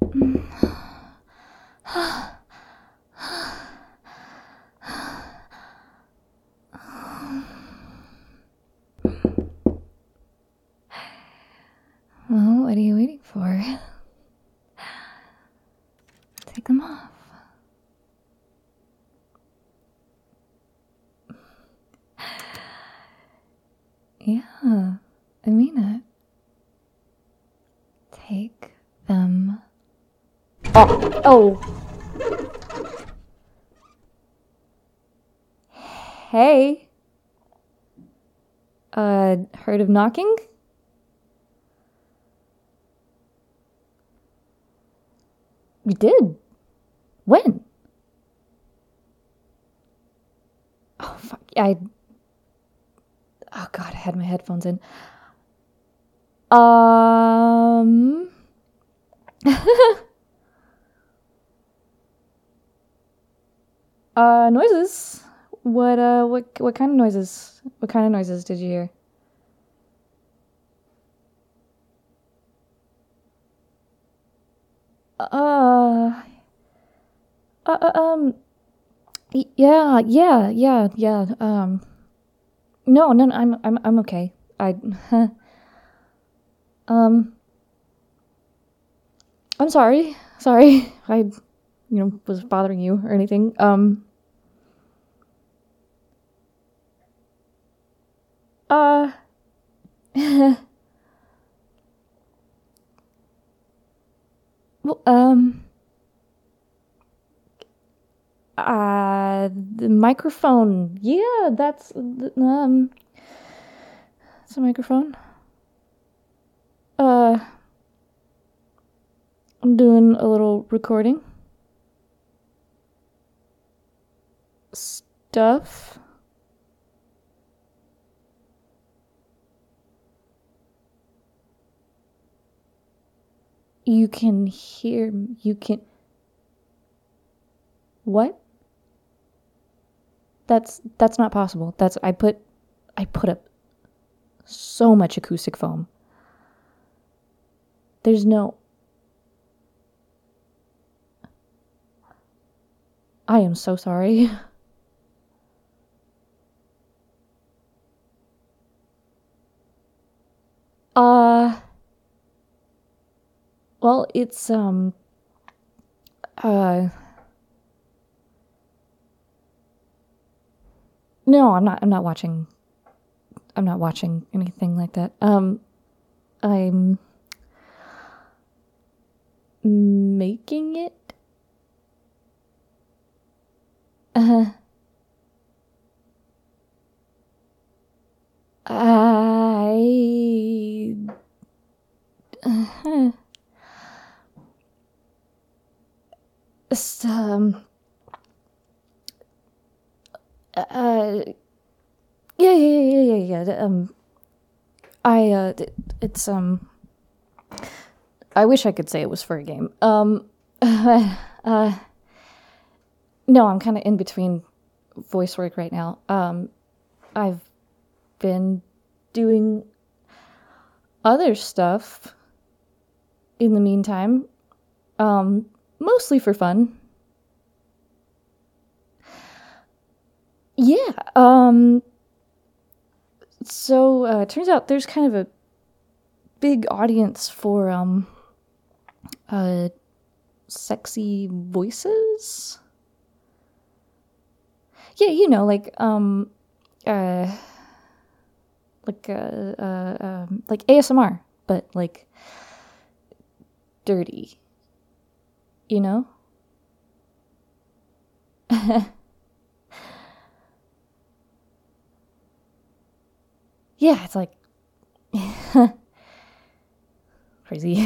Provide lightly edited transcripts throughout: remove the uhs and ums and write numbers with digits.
Well, what are you waiting for? Take them off. Yeah, I mean it. Take them. Oh. Hey. Heard of knocking? You did? When? Oh, fuck. Oh, God, I had my headphones in. Noises? What kind of noises? What kind of noises did you hear? Uh, uh, uh, um, yeah. No, I'm okay. Um, I'm sorry. Sorry, I, was bothering you or anything. Uh, well, the microphone. Yeah, it's a microphone. I'm doing a little recording. Stuff. You can hear, what? That's not possible. I put up so much acoustic foam. There's no. I am so sorry. Well, it's, no, I'm not watching anything like that. I'm making it. I It's, yeah. It's, I wish I could say it was for a game. No, I'm kind of in between voice work right now. I've been doing other stuff in the meantime, mostly for fun. Yeah, so, it turns out there's kind of a big audience for, sexy voices. Yeah, uh, like ASMR, but, like, dirty, you know? Yeah, it's like crazy.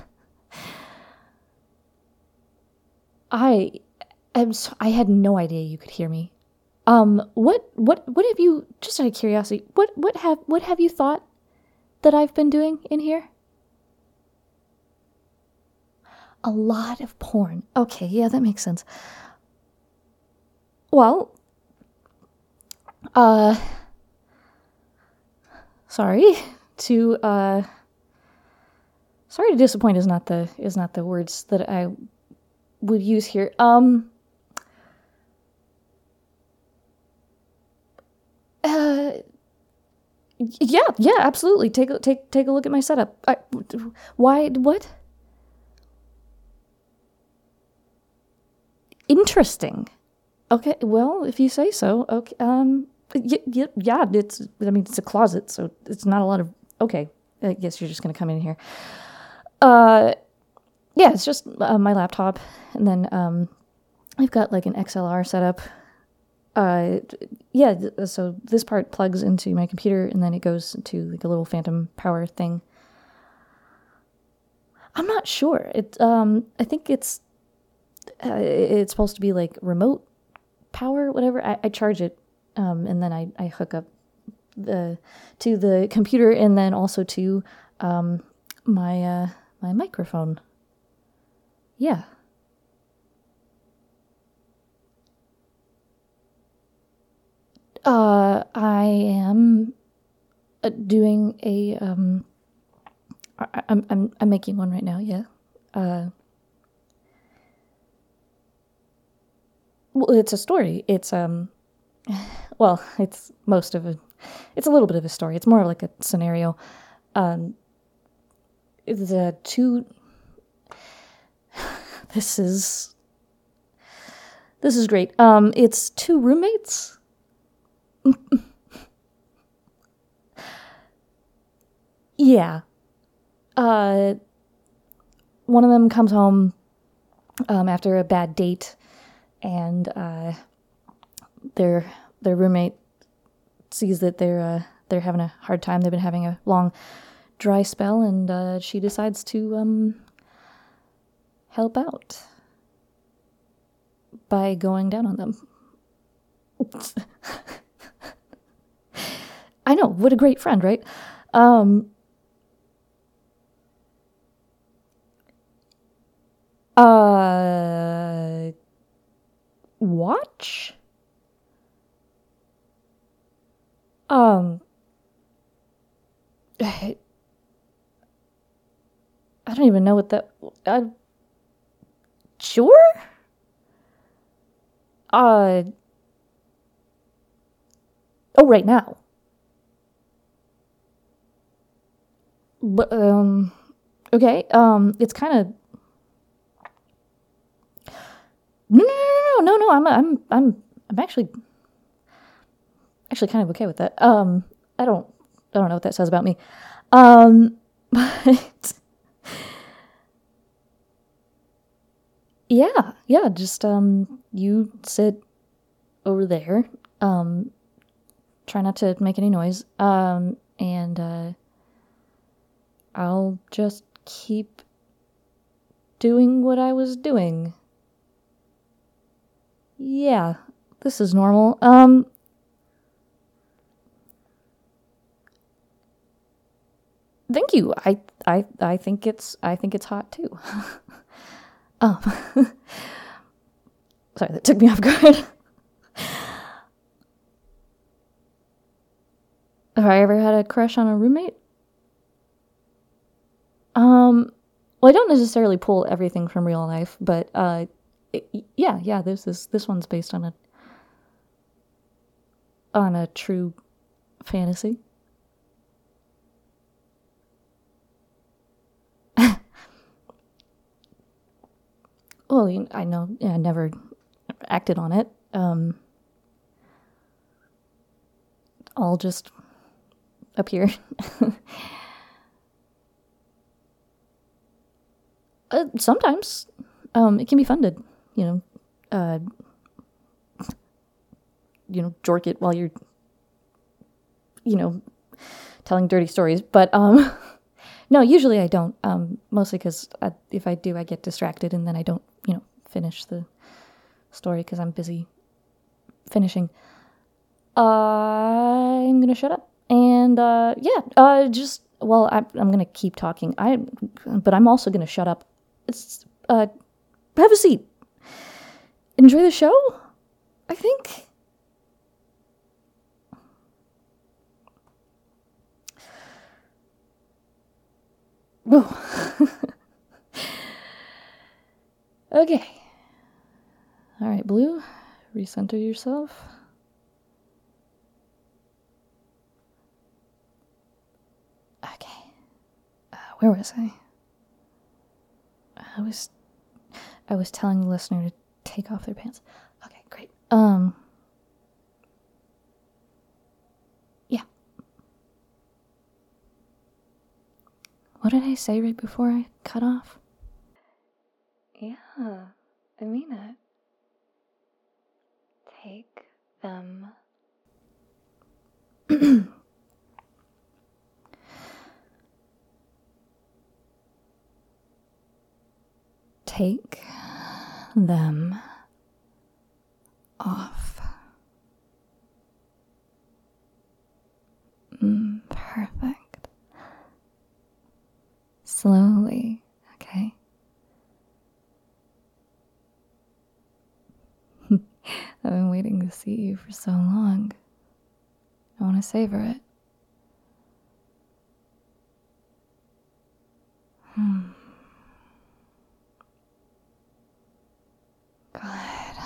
I I had no idea you could hear me. What have you, just out of curiosity, what have you thought that I've been doing in here? A lot of porn. Okay, yeah, that makes sense. Well, uh, sorry to Sorry to disappoint is not the words that I would use here. Yeah, absolutely. Take a look at my setup. Why? What? Interesting. Okay, well, if you say so. Okay. Yeah. It's a closet, so it's not a lot of. Okay, I guess you're just gonna come in here. Yeah, it's just my laptop, and then I've got like an XLR setup. Yeah, so this part plugs into my computer, and then it goes to like a little phantom power thing. I'm not sure. I think it's supposed to be like remote power, whatever. I charge it, and then I hook up to the computer, and then also to my my microphone. Yeah. I am doing a I'm making one right now. Yeah. Well, it's a story. It's well, it's most of it. It's a little bit of a story. It's more like a scenario. The two. This is great. It's two roommates. Yeah. One of them comes home after a bad date, and their roommate sees that they're having a hard time. They've been having a long dry spell, and she decides to help out by going down on them. I know, what a great friend, right? Watch? I don't even know what that. Sure. Oh, right now. But okay. It's kind of. No. I'm actually kind of okay with that. I don't know what that says about me. But yeah, just you sit over there, try not to make any noise, and I'll just keep doing what I was doing. Yeah, this is normal. Thank you. I think it's hot too. Um, sorry, that took me off guard. Have I ever had a crush on a roommate? Well, I don't necessarily pull everything from real life, but yeah. This one's based on a true fantasy. Well, I know. Yeah, I never acted on it. All just appear. Sometimes, it can be fun to, jork it while you're, telling dirty stories. But no, usually I don't. Mostly because if I do, I get distracted and then I don't, finish the story because I'm busy finishing. I'm gonna shut up and I'm gonna keep talking. But I'm also gonna shut up. It's have a seat. Enjoy the show, I think. Oh. Okay. All right, Blue, recenter yourself. Okay. Where was I? I was telling the listener to take off their pants. Okay, great. Yeah. What did I say right before I cut off? Yeah, I mean it. Take them. Take them off. Perfect. Slowly, okay? I've been waiting to see you for so long. I want to savor it. Good.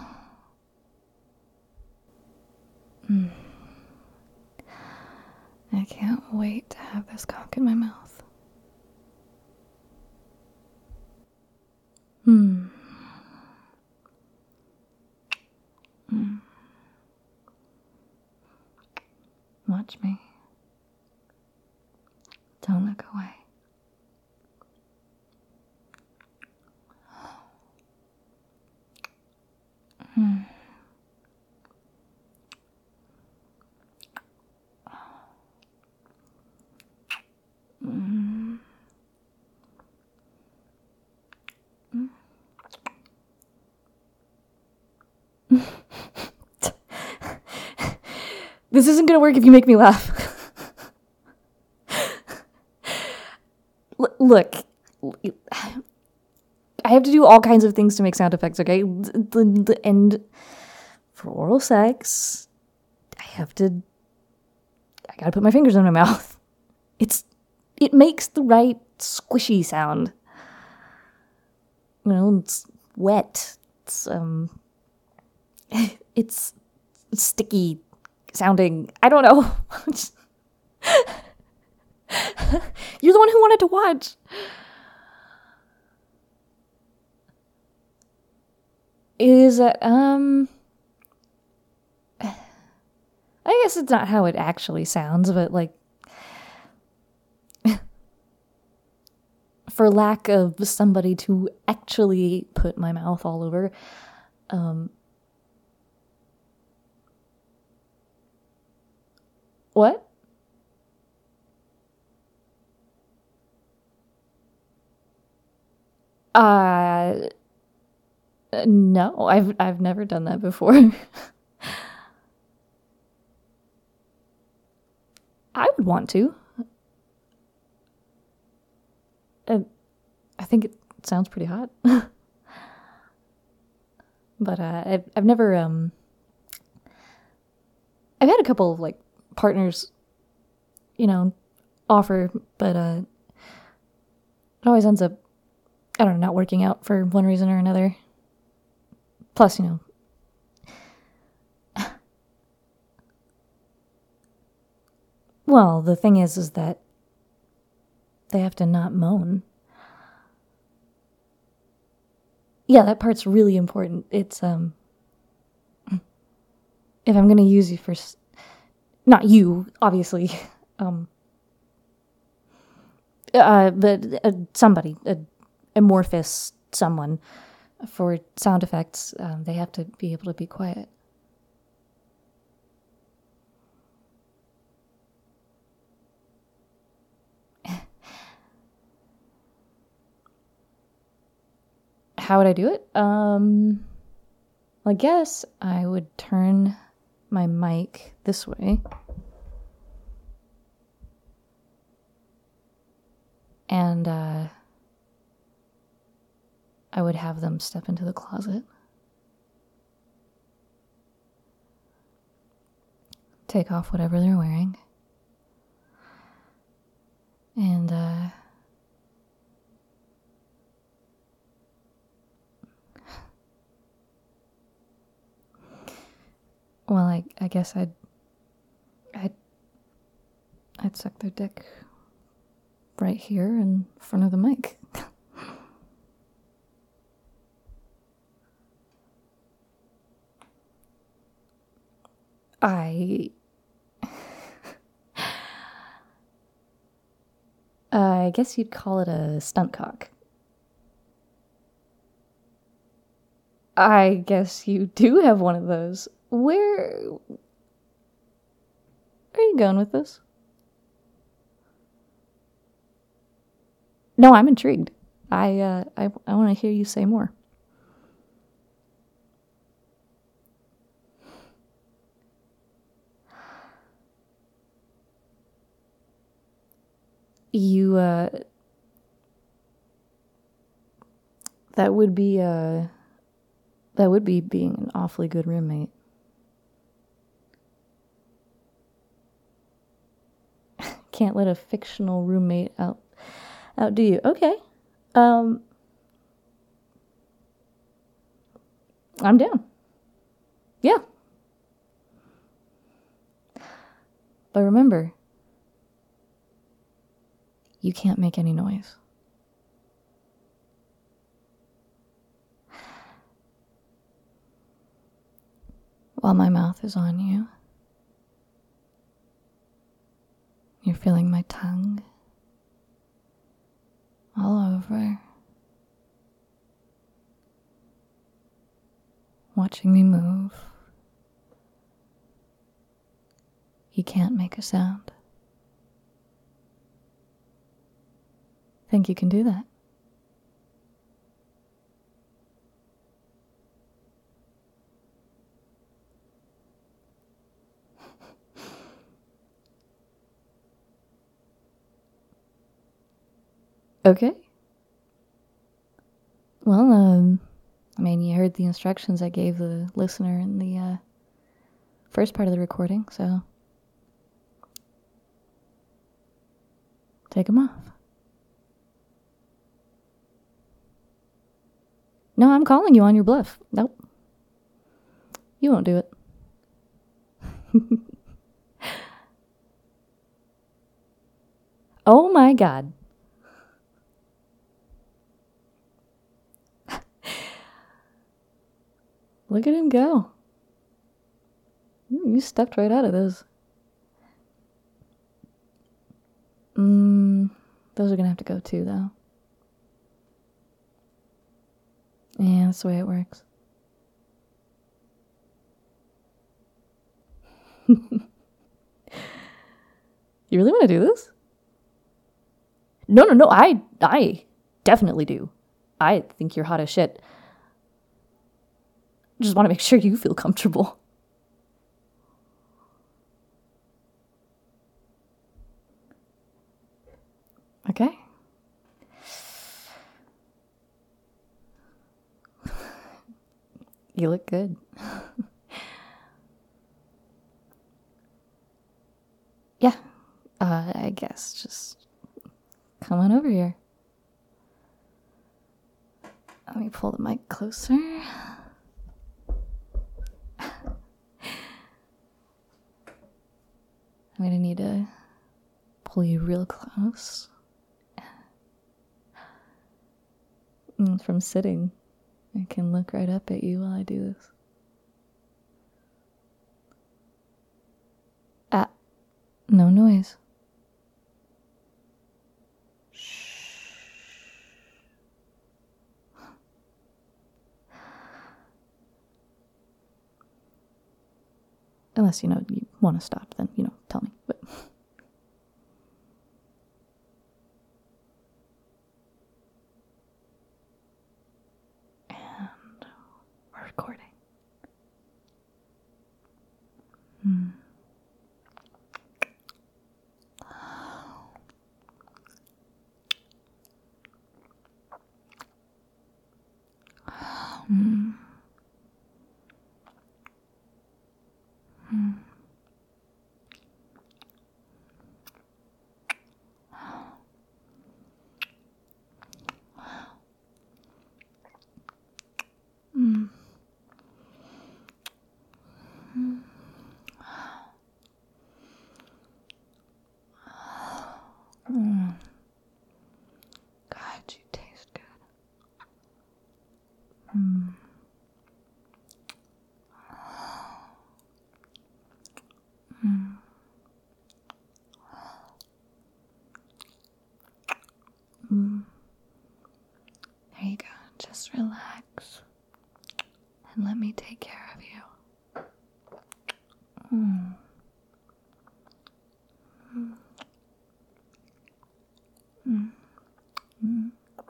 I can't wait to have this cock in my mouth. Watch me. Don't look away. This isn't gonna work if you make me laugh. Look, I have to do all kinds of things to make sound effects, okay? And for oral sex, I gotta put my fingers in my mouth. It makes the right squishy sound. You know, it's wet. It's sticky sounding. I don't know. You're the one who wanted to watch. Is it, I guess it's not how it actually sounds, but like, for lack of somebody to actually put my mouth all over, what? No, I've never done that before. I would want to. I think it sounds pretty hot. But I've never I've had a couple of like partners, you know, offer, but it always ends up, I don't know, not working out for one reason or another. Plus, you know, well, the thing is that they have to not moan. Yeah, that part's really important. It's, if I'm gonna use you for, not you, obviously, but somebody, amorphous someone for sound effects, they have to be able to be quiet. How would I do it? I guess I would turn my mic this way. And I would have them step into the closet. Take off whatever they're wearing. And I guess I'd suck their dick right here in front of the mic. I guess you'd call it a stunt cock. I guess you do have one of those. Where are you going with this? No, I'm intrigued. I want to hear you say more. You that would be being an awfully good roommate. Can't let a fictional roommate outdo you. Okay. I'm down. Yeah. But remember, you can't make any noise. While my mouth is on you, you're feeling my tongue all over, watching me move. You can't make a sound. Think you can do that? Okay. Well, I mean, you heard the instructions I gave the listener in the first part of the recording, so take them off. No, I'm calling you on your bluff. Nope. You won't do it. Oh my God. Look at him go. You stepped right out of those. Those are gonna have to go too, though. Yeah, that's the way it works. You really want to do this? No, I definitely do. I think you're hot as shit. Just want to make sure you feel comfortable. Okay. You look good. Yeah, I guess just come on over here. Let me pull the mic closer. I'm gonna need to pull you real close. From sitting, I can look right up at you while I do this. No noise. Shh. Unless, you want to stop, then, tell me. But and we're recording. Just relax and let me take care of you. Mm. Mm. Mm. Mm.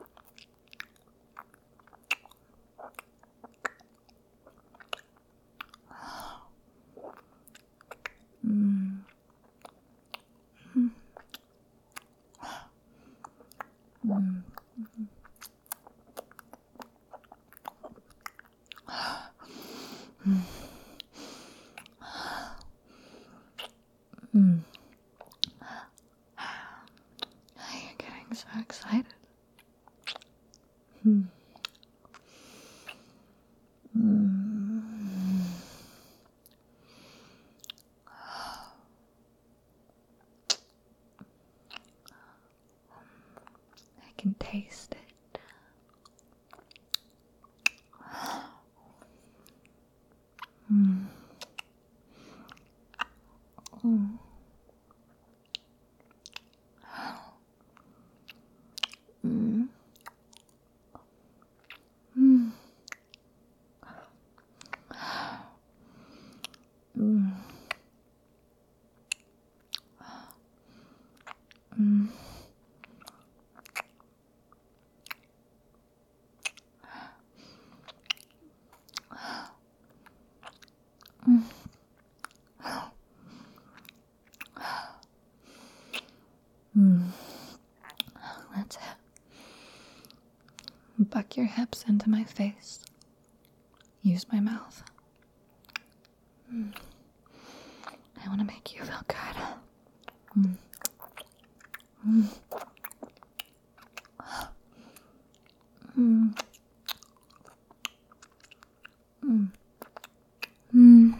Mm. Mm. Mm. Mm. You're getting so excited. Mm. Mm. I can taste it. Mm. Mm. Mm. Mm. Mm. Mm. Mm. That's it. Buck your hips into my face. Use my mouth. Mm. I want to make you feel good. Mm. Mm. Mm. Mm. Mm.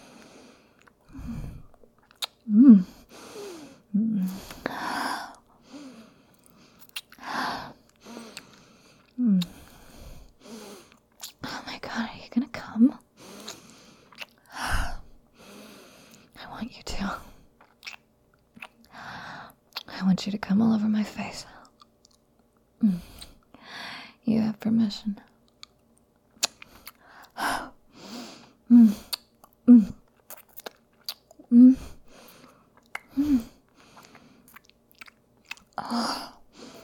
Mm. Mm. Mm. Oh my god, are you gonna come? I want you to. I want you to come all over my face. Mm. You have permission. Mm. Mm. Mm. Mm. Oh.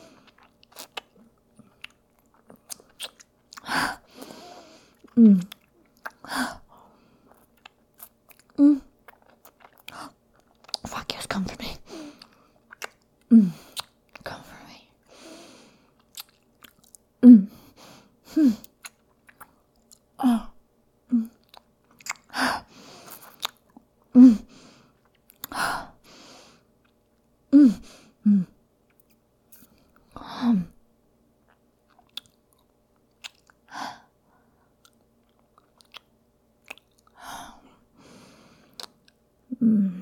Mm. Mm. Fuck yes, come for me. Mm. Come for me. Mm. Mm. Oh. Mm. Mm. Mm. Mm. Mm.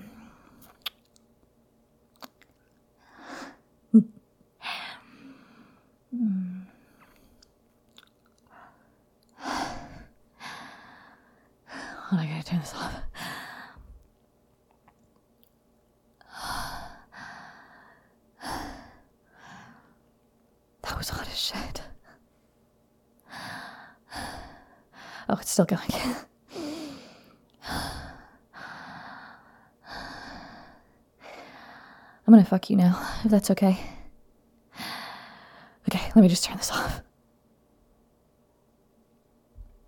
Mm. Hold on, I gotta turn this off. That was hot as shit. Oh, it's still going. I'm gonna fuck you now, if that's okay. Okay, let me just turn this off.